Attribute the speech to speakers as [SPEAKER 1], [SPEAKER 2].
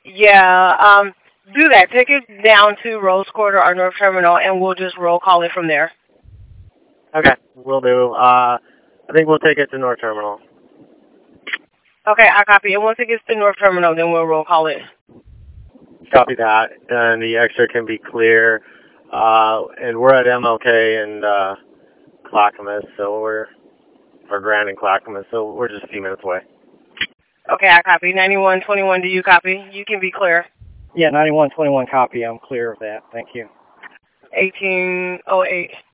[SPEAKER 1] Yeah, do that. Take it down to Rose Quarter or North Terminal, and we'll just roll call it from there.
[SPEAKER 2] Okay, we'll do. I think we'll take it to North Terminal.
[SPEAKER 1] Okay, I copy. And once it gets to North Terminal, then we'll roll call it.
[SPEAKER 2] Copy that, and the extra can be clear. And we're at MLK and Clackamas, so or Grand and Clackamas, so we're just a few minutes away.
[SPEAKER 1] Okay, I copy. 9121, do you copy? You can be clear.
[SPEAKER 3] Yeah, 9121 copy. I'm clear of that. Thank you.
[SPEAKER 1] 1808.